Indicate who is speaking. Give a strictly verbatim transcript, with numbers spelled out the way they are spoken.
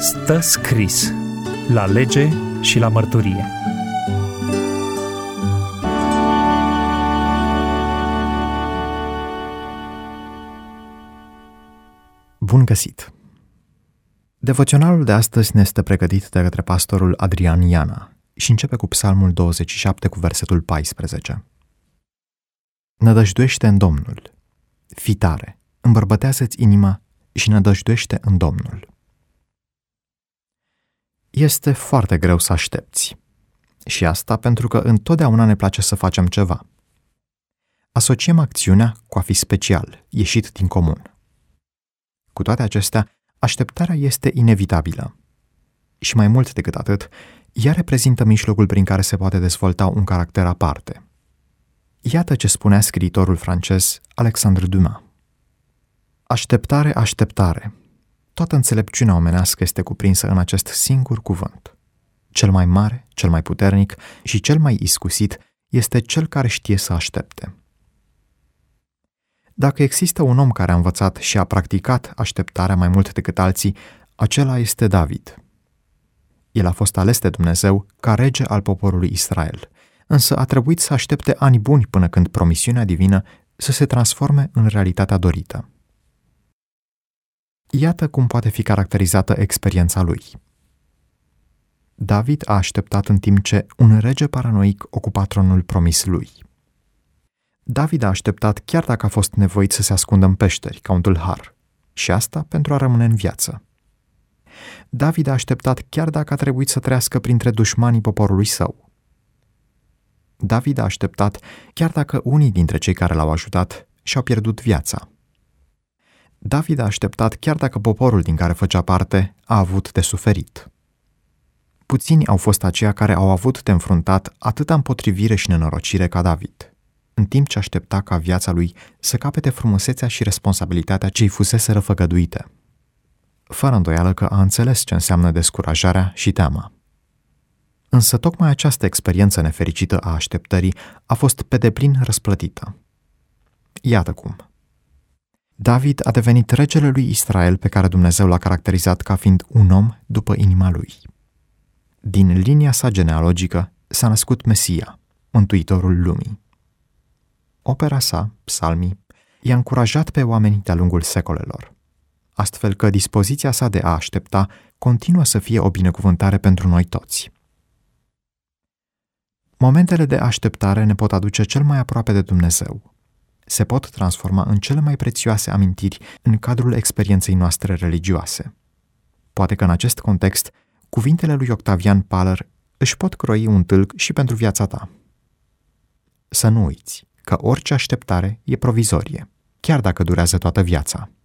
Speaker 1: Stă scris la lege și la mărturie.
Speaker 2: Bun găsit! Devoționalul de astăzi ne este pregătit de către pastorul Adrian Iana și începe cu Psalmul douăzeci și șapte cu versetul paisprezece. Nădăjduiește în Domnul, fii tare, îmbărbătează-ți inima și nădăjduiește în Domnul. Este foarte greu să aștepți. Și asta pentru că întotdeauna ne place să facem ceva. Asociem acțiunea cu a fi special, ieșit din comun. Cu toate acestea, așteptarea este inevitabilă. Și mai mult decât atât, ea reprezintă mijlocul prin care se poate dezvolta un caracter aparte. Iată ce spunea scriitorul francez Alexandre Dumas. Așteptare, așteptare. Toată înțelepciunea omenească este cuprinsă în acest singur cuvânt. Cel mai mare, cel mai puternic și cel mai iscusit este cel care știe să aștepte. Dacă există un om care a învățat și a practicat așteptarea mai mult decât alții, acela este David. El a fost ales de Dumnezeu ca rege al poporului Israel, însă a trebuit să aștepte ani buni până când promisiunea divină să se transforme în realitatea dorită. Iată cum poate fi caracterizată experiența lui. David a așteptat în timp ce un rege paranoic ocupa tronul promis lui. David a așteptat chiar dacă a fost nevoit să se ascundă în peșteri, ca un tâlhar, și asta pentru a rămâne în viață. David a așteptat chiar dacă a trebuit să trăiască printre dușmanii poporului său. David a așteptat chiar dacă unii dintre cei care l-au ajutat și-au pierdut viața. David a așteptat chiar dacă poporul din care făcea parte a avut de suferit. Puțini au fost aceia care au avut de înfruntat atâta împotrivire și nenorocire ca David, în timp ce aștepta ca viața lui să capete frumusețea și responsabilitatea ce-i fusese răfăgăduite. Fără îndoială că a înțeles ce înseamnă descurajarea și teama. Însă tocmai această experiență nefericită a așteptării a fost pe deplin răsplătită. Iată cum. David a devenit regele lui Israel pe care Dumnezeu l-a caracterizat ca fiind un om după inima lui. Din linia sa genealogică s-a născut Mesia, Mântuitorul lumii. Opera sa, psalmii, i-a încurajat pe oameni de-a lungul secolelor, astfel că dispoziția sa de a aștepta continuă să fie o binecuvântare pentru noi toți. Momentele de așteptare ne pot aduce cel mai aproape de Dumnezeu. Se pot transforma în cele mai prețioase amintiri în cadrul experienței noastre religioase. Poate că în acest context, cuvintele lui Octavian Paler își pot croi un tâlc și pentru viața ta. Să nu uiți că orice așteptare e provizorie, chiar dacă durează toată viața.